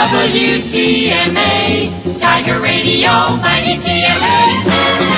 WTMA, Tiger Radio, mighty TMA.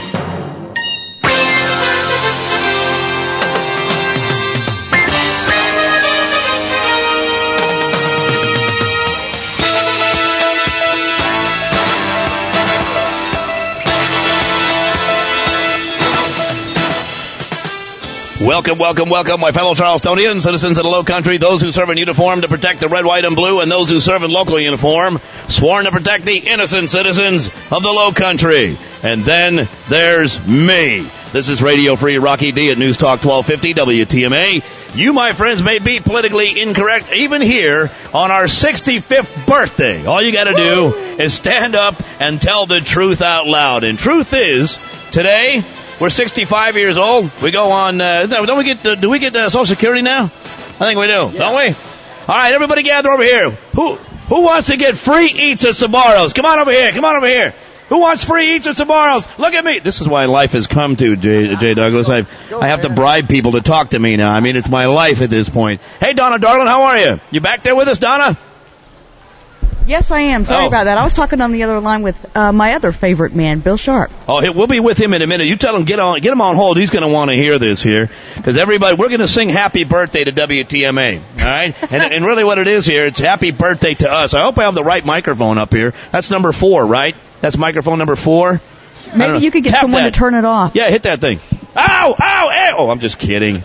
Welcome, welcome, welcome, my fellow Charlestonians, citizens of the Low Country, those who serve in uniform to protect the red, white, and blue, and those who serve in local uniform, sworn to protect the innocent citizens of the Low Country. And then there's me. This is Radio Free Rocky D at News Talk 1250 WTMA. You, my friends, may be politically incorrect even here on our 65th birthday. All you got to do is stand up and tell the truth out loud. And truth is, today, we're 65 years old. We go on, do we get Social Security now? I think we do, yeah. Don't we? All right, everybody gather over here. Who wants to get free eats at Sbarro's? Come on over here. Come on over here. Who wants free eats at Sbarro's? Look at me. This is why life has come to, Jay Douglas. I have to bribe people to talk to me now. I mean, it's my life at this point. Hey, Donna, darling, how are you? You back there with us, Donna? Yes, I am. Sorry about that. I was talking on the other line with my other favorite man, Bill Sharp. Oh, we'll be with him in a minute. You tell him, get him on hold. He's going to want to hear this here. Because everybody, we're going to sing happy birthday to WTMA. All right? and really what it is here, it's happy birthday to us. I hope I have the right microphone up here. That's number 4, right? That's microphone number 4. Maybe you could get someone to turn it off. Yeah, hit that thing. Ow! Ow! Ow! Oh, I'm just kidding.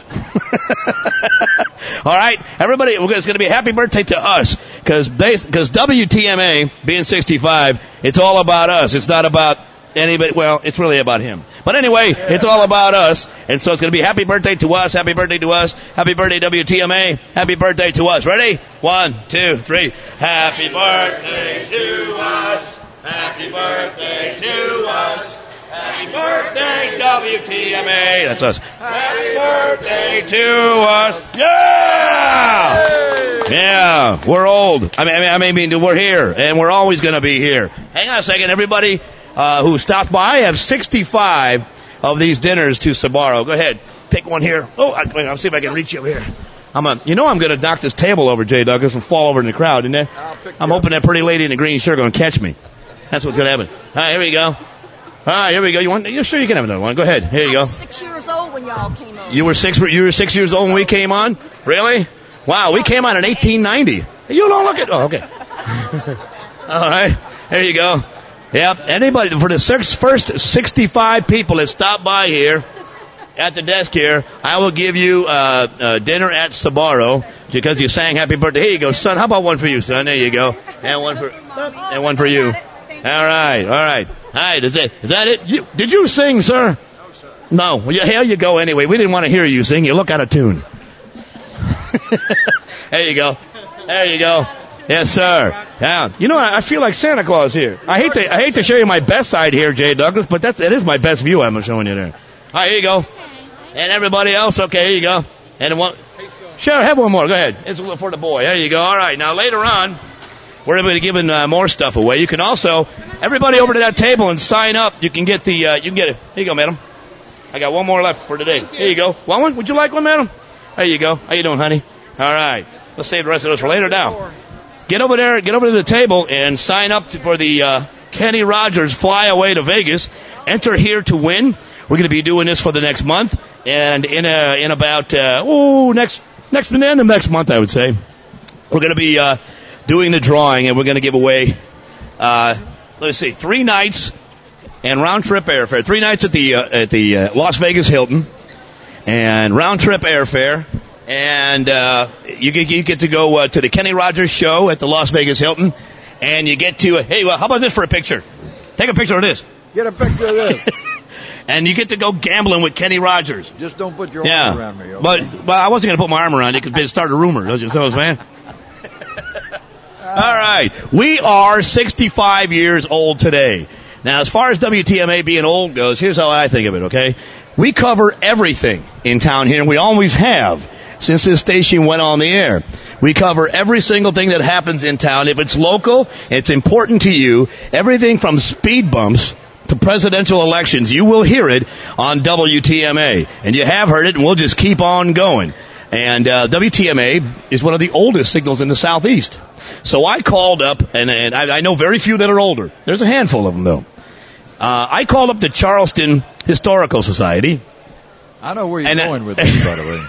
All right, everybody, it's going to be a happy birthday to us because WTMA, being 65, it's all about us. It's not about anybody. Well, it's really about him. But anyway, it's all about us. And so it's going to be happy birthday to us, happy birthday to us, happy birthday WTMA, happy birthday to us. Ready? 1, 2, 3. Happy birthday to us. Happy birthday to us. Happy birthday, WTMA. That's us. Happy birthday to us. Yeah! Yeah, we're old. I mean, we're here, and we're always going to be here. Hang on a second, everybody who stopped by. I have 65 of these dinners to Sbarro. Go ahead. Take one here. Oh, I'll see if I can reach you over here. I'm going to knock this table over, Jay Douglas, and fall over in the crowd, isn't it? I'm hoping that pretty lady in the green shirt going to catch me. That's what's going to happen. All right, here we go. All right, here we go. You sure you can have another one? Go ahead. Here you go. I was 6 years old when y'all came on. You were 6 years old when we came on? Really? Wow, we came on in 1890. You don't look at. Oh, okay. All right, there you go. Yep. Anybody for the first 65 people that stop by here at the desk here, I will give you dinner at Sbarro because you sang happy birthday. Here you go, son. How about one for you, son? There you go. And one for you. All right. Hi, is that it? Did you sing, sir? No, sir. No. Well, here you go anyway. We didn't want to hear you sing. You look out of tune. There you go. Yes, sir. Yeah. I feel like Santa Claus here. I hate to show you my best side here, Jay Douglas, but it is my best view I'm showing you there. All right, here you go. And everybody else, okay, here you go. And one. Sure, have one more. Go ahead. It's for the boy. There you go. All right. Now later on, we're going to be giving more stuff away. You can also, everybody over to that table and sign up. You can get it. Here you go, madam. I got one more left for today. Here you go. Want one? Would you like one, madam? There you go. How you doing, honey? All right. Let's save the rest of those for later now. Get over there. Get over to the table and sign up for the Kenny Rogers Fly Away to Vegas. Enter here to win. We're going to be doing this for the next month, and in about next month, I would say, we're going to be doing the drawing, and we're going to give away, 3 nights and round-trip airfare. 3 nights at the Las Vegas Hilton, and round-trip airfare. And you get to go to the Kenny Rogers show at the Las Vegas Hilton, and you get to, how about this for a picture? Take a picture of this. Get a picture of this. And you get to go gambling with Kenny Rogers. Just don't put your arm around me. Okay? But I wasn't going to put my arm around you because it started a rumor. Don't you know, man? All right. We are 65 years old today. Now, as far as WTMA being old goes, here's how I think of it, okay? We cover everything in town here, and we always have since this station went on the air. We cover every single thing that happens in town. If it's local, it's important to you. Everything from speed bumps to presidential elections, you will hear it on WTMA. And you have heard it, and we'll just keep on going. And WTMA is one of the oldest signals in the Southeast. So I called up, and I know very few that are older. There's a handful of them, though. I called up the Charleston Historical Society. I know where you're going with this, by the way.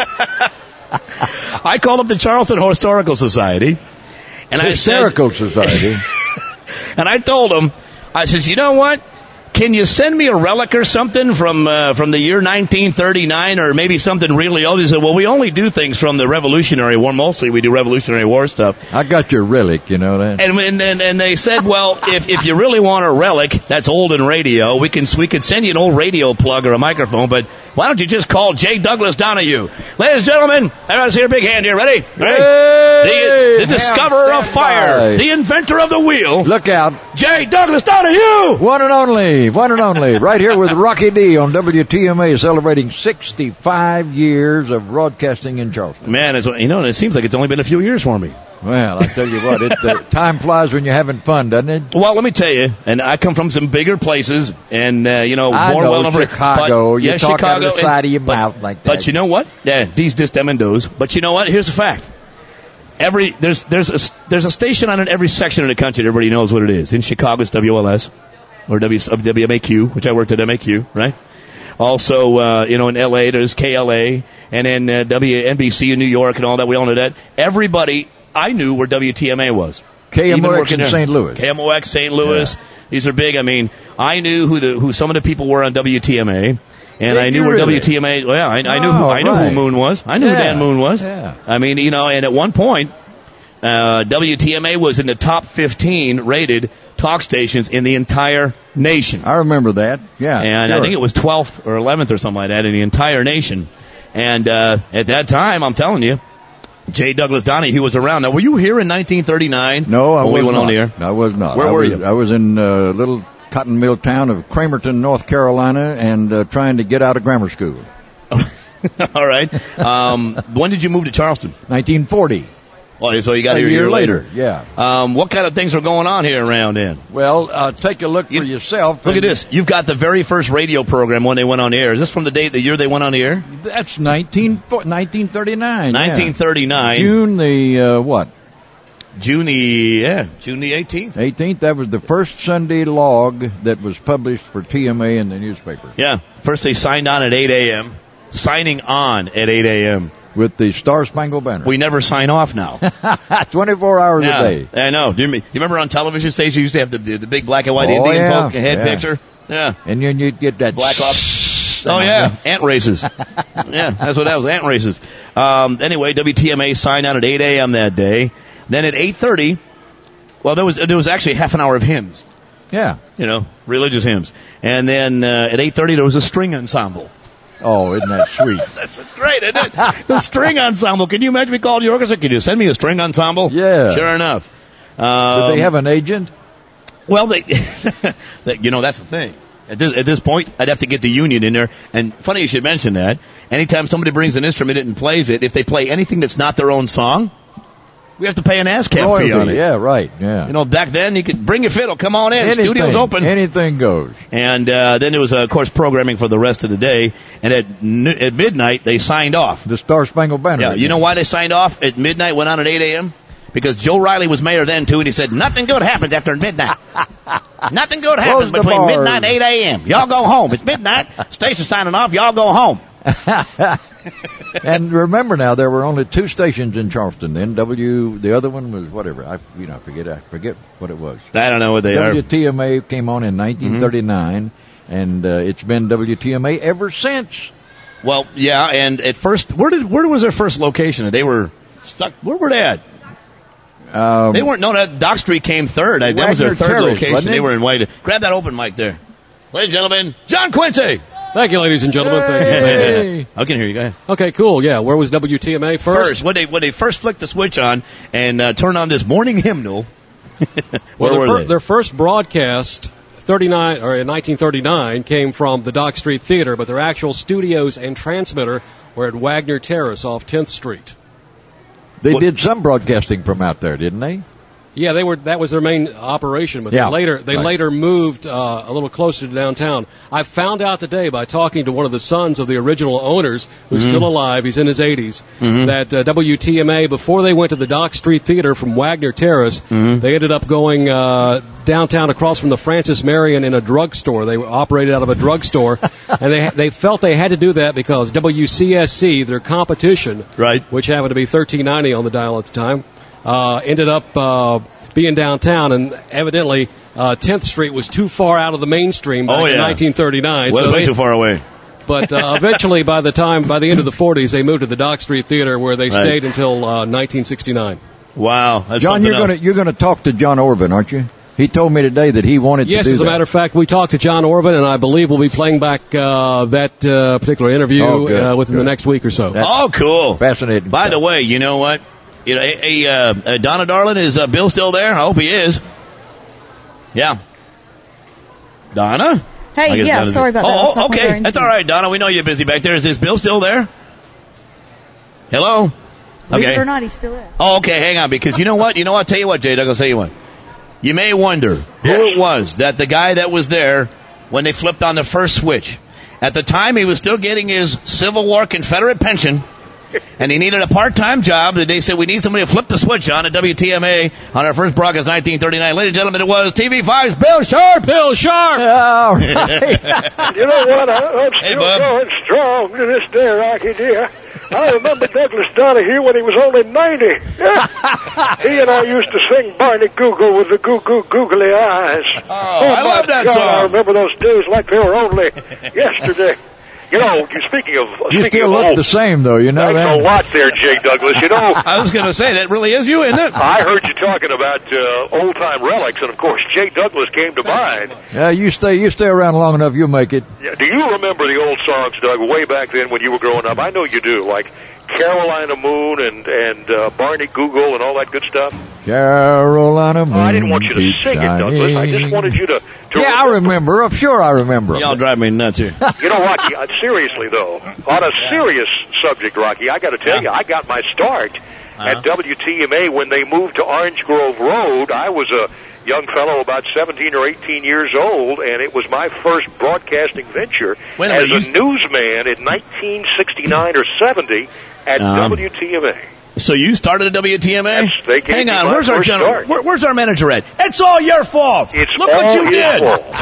I called up the Charleston Historical Society. And Hysterical Society. And I told them, I says, you know what? Can you send me a relic or something from the year 1939 or maybe something really old? He said, well, we only do things from the Revolutionary War. Mostly we do Revolutionary War stuff. I got your relic, you know that. And they said, well, if you really want a relic that's old in radio, we could send you an old radio plug or a microphone, but why don't you just call J. Douglas Donahue? Ladies and gentlemen, everyone's here, big hand here, ready? Hey, the discoverer of fire, the inventor of the wheel. Look out. J. Douglas Donahue! One and only, right here with Rocky D on WTMA, celebrating 65 years of broadcasting in Charleston. Man, it seems like it's only been a few years for me. Well, I tell you what, time flies when you're having fun, doesn't it? Well, let me tell you, and I come from some bigger places, and more well over Chicago. You talk Chicago, out of the side of your mouth like that. But you know what? Yeah, these just them and those. But you know what? Here's the fact. There's a station on in every section of the country that everybody knows what it is. In Chicago, it's WLS or WMAQ, which I worked at MAQ, right? Also, in LA, there's KLA, and then WNBC in New York and all that. We all know that. Everybody, I knew where WTMA was. KMOX in St. Louis. KMOX, St. Louis. Yeah. These are big. I mean, I knew who some of the people were on WTMA. And I knew where WTMA, well, I knew who Moon was. I knew who Dan Moon was. Yeah. I mean, and at one point, WTMA was in the top 15 rated talk stations in the entire nation. I remember that. Yeah. And I think it was 12th or 11th or something like that in the entire nation. And, at that time, I'm telling you, J. Douglas Donahue was around. Now, were you here in 1939? No, I was not. When we went on the air? I was not. Where were you? I was in little cotton mill town of Cramerton, North Carolina, and trying to get out of grammar school. All right. When did you move to Charleston? 1940. Well, so you got here a year later. Yeah. What kind of things are going on here around then? Well, take a look for yourself. Look at this. You've got the very first radio program when they went on the air. Is this from the year they went on the air? That's 1939. 1939. Yeah. June the what? June the 18th. 18th. That was the first Sunday log that was published for TMA in the newspaper. Yeah. First they signed on at 8 a.m. Signing on at 8 a.m. with the Star Spangled Banner. We never sign off now. 24 hours a day. I know. Do you remember on television stations you used to have the big black and white Indian folk head picture? Yeah. And then you'd get that black off. Oh yeah, ant races. Yeah, that's what that was, ant races. Anyway, WTMA signed on at 8 a.m. that day. Then at 8:30, well, there was actually half an hour of hymns. Yeah. Religious hymns. And then at 8:30 there was a string ensemble. Oh, isn't that sweet? That's great, isn't it? The string ensemble. Can you imagine me calling your orchestra? Can you send me a string ensemble? Yeah. Sure enough. Did they have an agent? Well, that's the thing. At this point, I'd have to get the union in there. And funny you should mention that. Anytime somebody brings an instrument in and plays it, if they play anything that's not their own song, we have to pay an ASCAP fee on it. Yeah, right. Yeah. Back then you could bring your fiddle, come on in, studio's open. Anything goes. And then there was, of course, programming for the rest of the day. And at midnight they signed off. The Star Spangled Banner. Yeah. You know why they signed off at midnight? Went on at 8 a.m. Because Joe Riley was mayor then too, and he said nothing good happens after midnight. Nothing good happens between midnight and 8 a.m. Y'all go home. It's midnight. Station signing off. Y'all go home. And remember now, there were only 2 stations in Charleston then. The other one was whatever. I forget what it was. I don't know what they are. WTMA came on in 1939, and it's been WTMA ever since. Well, yeah, and at first, where was their first location? They were stuck. Where were they at? They weren't. No, Dock Street came third. That was their third location. They were in White. Grab that open mic there, ladies and gentlemen. John Quincy. Thank you, ladies and gentlemen. Thank you. I can hear you. Go ahead. Okay, cool. Yeah, where was WTMA first? When they first flicked the switch on and turned on this morning hymnal. Their first broadcast, in 1939, came from the Dock Street Theater, but their actual studios and transmitter were at Wagner Terrace off 10th Street. They did some broadcasting from out there, didn't they? Yeah, that was their main operation, but Yeah, they later moved a little closer to downtown. I found out today by talking to one of the sons of the original owners, who's still alive, he's in his 80s, that WTMA, before they went to the Dock Street Theater from Wagner Terrace, they ended up going downtown across from the Francis Marion in a drugstore. They operated out of a drugstore, and they felt they had to do that because WCSC, their competition, right, which happened to be 1390 on the dial at the time, ended up being downtown, and evidently 10th Street was too far out of the mainstream back in 1939. Well, way too far away. But eventually, by the end of the 40s, they moved to the Dock Street Theater, where they stayed until 1969. Wow, that's John, you're going to talk to John Orvin, aren't you? He told me today that he wanted to do that. Yes, as a matter of fact, we talked to John Orvin, and I believe we'll be playing back that particular interview within the next week or so. That's cool. Fascinating. By the way, you know what? Donna Darling, is Bill still there? I hope he is. Yeah. Donna? Hey, yeah, sorry about that. Oh, okay. That's all right, Donna. We know you're busy back there. Is Bill still there? Hello? Believe it or not, he's still there. Oh, okay. Hang on, because you know what? Tell you what, Jay Doug, I'll tell you what. You may wonder who it was that the guy that was there when they flipped on the first switch. At the time, he was still getting his Civil War Confederate pension, and he needed a part-time job. They said, we need somebody to flip the switch on at WTMA on our first broadcast, 1939. Ladies and gentlemen, it was TV5's Bill Sharp. Bill Sharp! All right. You know what? I'm still going strong to this day, Rocky dear. I remember Douglas Donahue when he was only 90. He and I used to sing Barney Google with the googly eyes. Oh, I love that song. I remember those days like they were only yesterday. You know, speaking of... You still look the same, though, you know that? Thanks a lot there, Jay Douglas. You know... I was going to say, that really is you, isn't it? I heard you talking about old-time relics, and, of course, Jay Douglas came to mind. Yeah, you stay around long enough, you'll make it. Yeah, do you remember the old songs, Doug, way back then when you were growing up? I know you do, like Carolina Moon and Barney Google and all that good stuff. Carolina Moon. I didn't want you to sing it, Douglas. I just wanted you to yeah, I remember. I'm sure I remember. Y'all drive me nuts here. You know, Rocky, seriously, though, on a serious subject, Rocky, I got to tell you, I got my start at WTMA when they moved to Orange Grove Road. I was a young fellow about 17 or 18 years old, and it was my first broadcasting venture as a newsman in 1969 or 70 at WTMA. So you started at WTMA? Yes, hang on, where's our manager at? It's all your fault. Look what you did.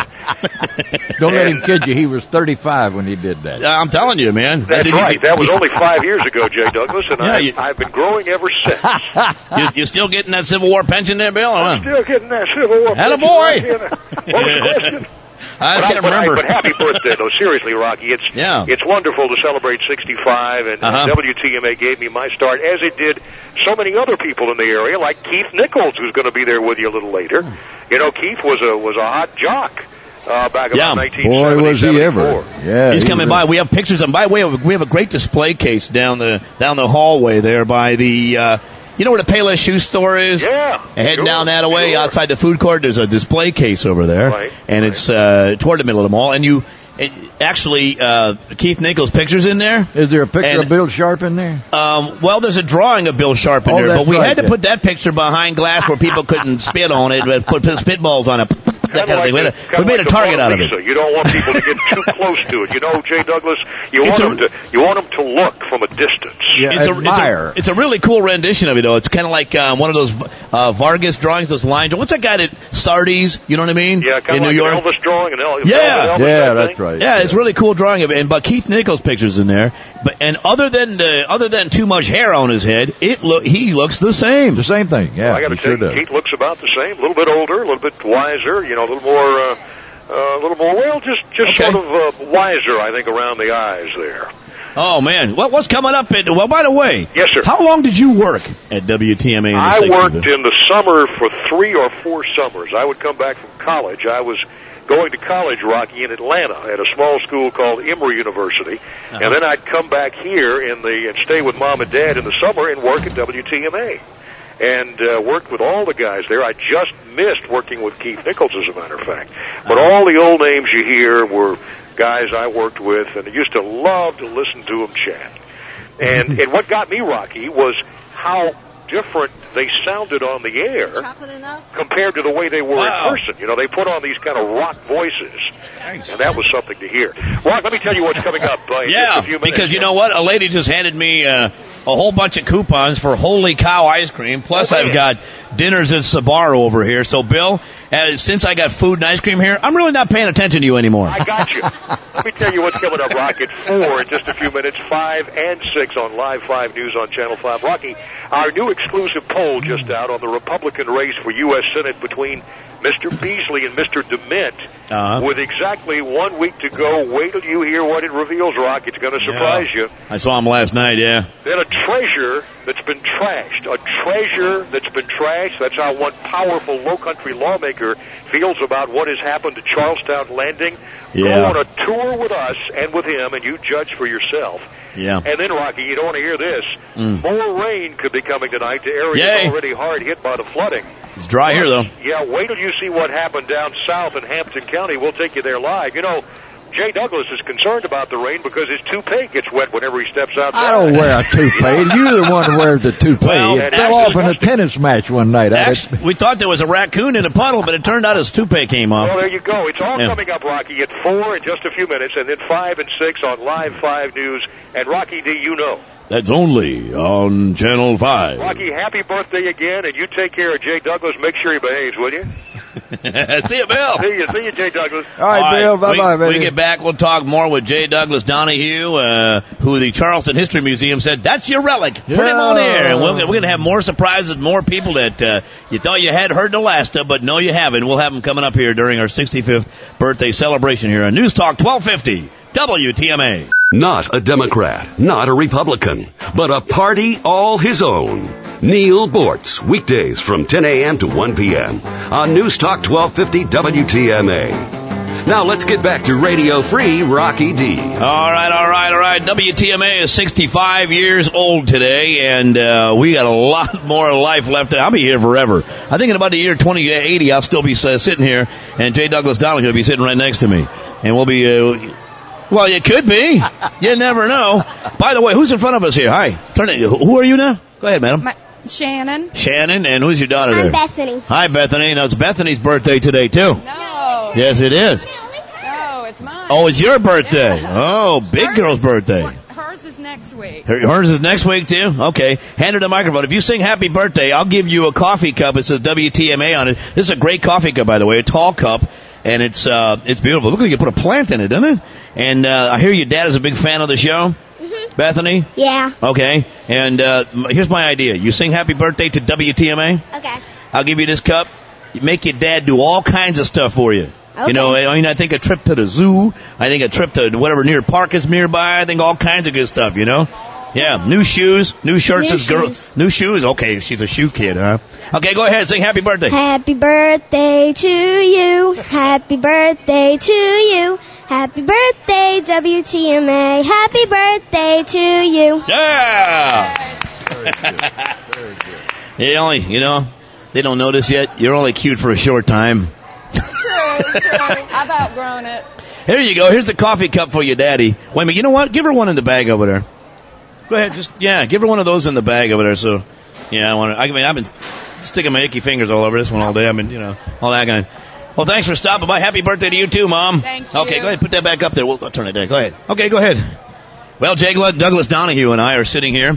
Don't let him kid you. He was 35 when he did that. I'm telling you, man. That's right. That was only 5 years ago, Jay Douglas, and I've been growing ever since. You still getting that Civil War pension there, Bill? I'm still getting that Civil War pension. Attaboy! What was the question? I can't remember. But happy birthday, though. Seriously, Rocky. It's wonderful to celebrate 65, and WTMA gave me my start, as it did so many other people in the area, like Keith Nichols, who's going to be there with you a little later. You know, Keith was a hot jock. Back about 1970. Boy, was he ever. Yeah, he's coming by. We have pictures of him. By the way, we have a great display case down the hallway there by the... you know where the Payless shoe store is? Yeah. Heading down that way, outside the food court, there's a display case over there. It's toward the middle of the mall. And actually, Keith Nichols' picture's in there. Is there a picture of Bill Sharp in there? Well, there's a drawing of Bill Sharp in there, but we had to put that picture behind glass where people couldn't spit on it, but put spitballs on it. That kind of thing. We made a target out of it. You don't want people to get too close to it. You know, Jay Douglas, you want them to look from a distance. Yeah, it's a really cool rendition of it, though. It's kind of like one of those Vargas drawings, those lines. What's that guy that Sardi's? You know what I mean? Yeah, kind of like New York. Elvis drawing. Yeah, that's right. Yeah, it's a really cool drawing of it. But Keith Nichols' picture's in there. And other than too much hair on his head, he looks the same. The same thing. Yeah, I got to tell you, Keith looks about the same. A little bit older, a little bit wiser. You know, a little more. Well, just sort of wiser, I think, around the eyes there. Oh, man. What's coming up? Well, by the way. Yes, sir. How long did you work at WTMA? I worked in the summer for 3 or 4 summers. I would come back from college. I was going to college, Rocky, in Atlanta at a small school called Emory University. And then I'd come back here and stay with Mom and Dad in the summer and work at WTMA. And worked with all the guys there. I just missed working with Keith Nichols, as a matter of fact. But all the old names you hear were guys I worked with, and I used to love to listen to them chat. And what got me, Rocky, was how different they sounded on the air Chocolate enough? compared to the way they were in person. You know, they put on these kind of rock voices, Thanks. and that was something to hear. Rock, let me tell you what's coming up in just a few minutes. Because you know what? A lady just handed me a whole bunch of coupons for Holy Cow ice cream. Plus, I've got dinners at Sbarro over here. So, Bill, since I got food and ice cream here, I'm really not paying attention to you anymore. I got you. Let me tell you what's coming up, Rock, at 4 in just a few minutes, 5 and 6 on Live 5 News on Channel 5. Rocky, our new exclusive poll just out on the Republican race for U.S. Senate between Mr. Beasley and Mr. DeMint. With exactly 1 week to go, wait till you hear what it reveals, Rock. It's going to surprise you. I saw him last night, yeah. Then a treasure that's been trashed. A treasure that's been trashed. That's how one powerful low-country lawmaker feels about what has happened to Charlestown Landing. Yeah. Go on a tour with us and with him, and you judge for yourself. Yeah. And then, Rocky, you don't want to hear this. More rain could be coming tonight to areas already hard hit by the flooding. It's dry here, though. Yeah, wait till you see what happened down south in Hampton County. We'll take you there live. You know, Jay Douglas is concerned about the rain because his toupee gets wet whenever he steps outside. I don't wear a toupee. You're the one who wears the toupee. Well, it fell off in a tennis match one night. Actually, we thought there was a raccoon in a puddle, but it turned out his toupee came off. Well, there you go. It's all coming up, Rocky, at 4 in just a few minutes, and then 5 and 6 on Live 5 News. And Rocky D, you know. That's only on Channel 5. Rocky, happy birthday again, and you take care of Jay Douglas. Make sure he behaves, will you? See you, Bill. See you, Jay Douglas. All right, Bill. Bye-bye, baby. We get back, we'll talk more with Jay Douglas Donahue, who the Charleston History Museum said, that's your relic. Put him on air. And we're going to have more surprises, more people that you thought you had heard the last of, but no, you haven't. We'll have them coming up here during our 65th birthday celebration here on News Talk 1250 WTMA. Not a Democrat, not a Republican, but a party all his own. Neil Bortz, weekdays from 10 a.m. to 1 p.m. on News Talk 1250 WTMA. Now let's get back to Radio Free Rocky D. All right. WTMA is 65 years old today, and we got a lot more life left. I'll be here forever. I think in about the year 2080, I'll still be sitting here, and Jay Douglas Donahue will be sitting right next to me. And we'll be... well, it could be. You never know. By the way, who's in front of us here? Hi. Who are you now? Go ahead, madam. Shannon. Shannon, and who's your daughter there? I'm Bethany. Hi, Bethany. Now, it's Bethany's birthday today, too. No. Yes, it is. No, it's mine. Oh, it's your birthday. Oh, big girl's birthday. Hers is next week. Hers is next week, too? Okay. Hand her the microphone. If you sing happy birthday, I'll give you a coffee cup. It says WTMA on it. This is a great coffee cup, by the way, a tall cup. And it's beautiful. Look like you put a plant in it, doesn't it? And I hear your dad is a big fan of the show. Mm-hmm. Bethany? Yeah. Okay. And here's my idea. You sing happy birthday to WTMA. Okay. I'll give you this cup. You make your dad do all kinds of stuff for you. Okay. You know, I mean, I think a trip to the zoo. I think a trip to whatever near park is nearby. I think all kinds of good stuff, you know? Yeah, new shoes, new shirts. New shoes. Okay, she's a shoe kid, huh? Okay, go ahead, sing happy birthday. Happy birthday to you. Happy birthday to you. Happy birthday, WTMA. Happy birthday to you. Yeah. Very good. You know, they don't know this yet. You're only cute for a short time. True. I've outgrown it. Here you go. Here's a coffee cup for your daddy. Wait a minute. You know what? Give her one in the bag over there. Go ahead. Give her one of those in the bag over there. So, yeah, I've been sticking my icky fingers all over this one all day. I've been, all that kind of. Well, thanks for stopping by. Happy birthday to you too, Mom. Thank you. Okay, go ahead. Put that back up there. I'll turn it down. Go ahead. Okay, go ahead. Well, Jay Douglas Donahue and I are sitting here.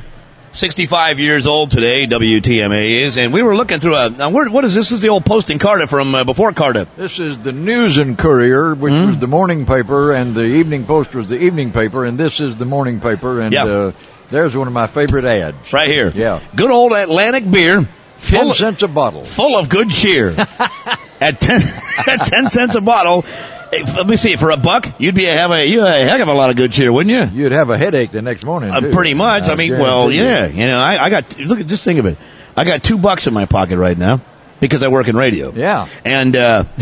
65 years old today, WTMA is, and we were looking through what is this? This is the old Post and Cardiff from before Cardiff. This is the News and Courier, which was the morning paper, and the Evening Post was the evening paper, and this is the morning paper, and there's one of my favorite ads. Right here. Yeah. Good old Atlantic beer. 10 cents a bottle. Full of good cheer. At 10 cents a bottle. Let me see. For $1, you'd have a heck of a lot of good cheer, wouldn't you? You'd have a headache the next morning. Too. Pretty much. I mean, well, yeah. I got. Just think of it. I got $2 in my pocket right now because I work in radio. Yeah. And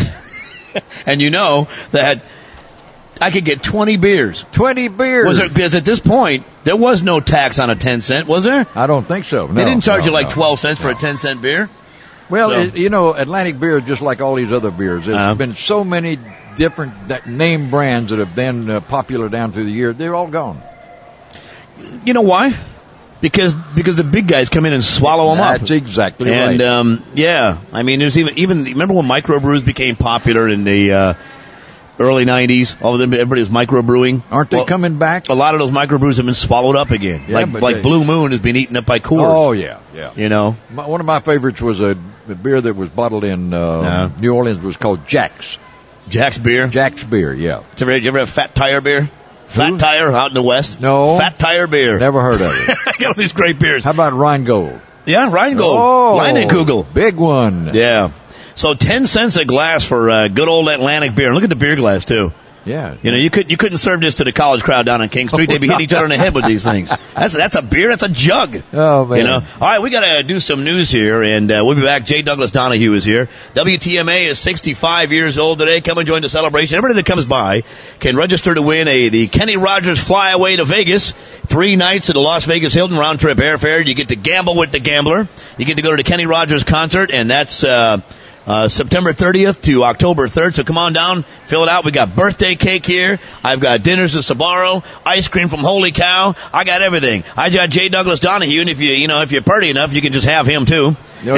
and you know that I could get 20 beers. 20 beers. Because at this point there was no tax on a 10 cent, was there? I don't think so. No, they didn't charge you like 12 cents for a 10 cent beer. Well, Atlantic beer is just like all these other beers. There's been so many different name brands that have been popular down through the years. They're all gone. You know why? Because the big guys come in and swallow them up. That's exactly right. And I mean, there's even remember when microbrews became popular in the early 90s? Everybody was microbrewing. Aren't they coming back? A lot of those microbrews have been swallowed up again. Yeah, like Blue Moon has been eaten up by Coors. Oh yeah. You know, one of my favorites was a beer that was bottled in New Orleans. Was called Jack's. Jack's beer. Jack's beer. Yeah. You ever have Fat Tire beer? Fat Tire out in the West? No. Fat Tire beer. Never heard of it. I got all these great beers. How about Rheingold? Yeah, Rheingold. Oh, Leinenkugel. Big one. Yeah. So 10 cents a glass for good old Atlantic beer. Look at the beer glass too. Yeah. You know, you couldn't serve this to the college crowd down on King Street. They'd be hitting each other in the head with these things. That's a beer. That's a jug. Oh, man. You know. All right, we got to do some news here, and we'll be back. J. Douglas Donahue is here. WTMA is 65 years old today. Come and join the celebration. Everybody that comes by can register to win the Kenny Rogers Flyaway to Vegas. 3 nights at the Las Vegas Hilton round trip airfare. You get to gamble with the gambler. You get to go to the Kenny Rogers concert, and that's September 30th to October 3rd. So come on down, fill it out. We got birthday cake here. I've got dinners at Sbarro, ice cream from Holy Cow. I got everything. I got J. Douglas Donahue, and if you're pretty enough, you can just have him too. No.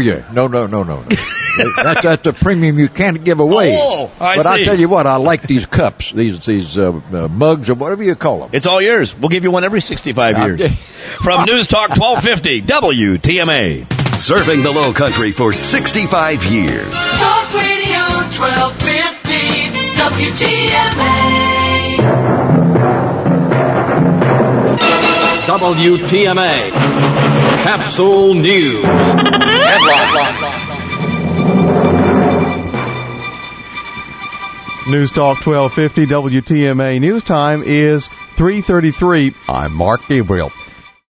That's a premium you can't give away. Oh, I see. I tell you what, I like these cups, these mugs or whatever you call them. It's all yours. We'll give you one every 65 years. From News Talk 1250 WTMA. Serving the Low Country for 65 years. Talk Radio 1250 WTMA. Capsule News. Headline. News Talk 1250 WTMA. News time is 3:33. I'm Mark Gabriel.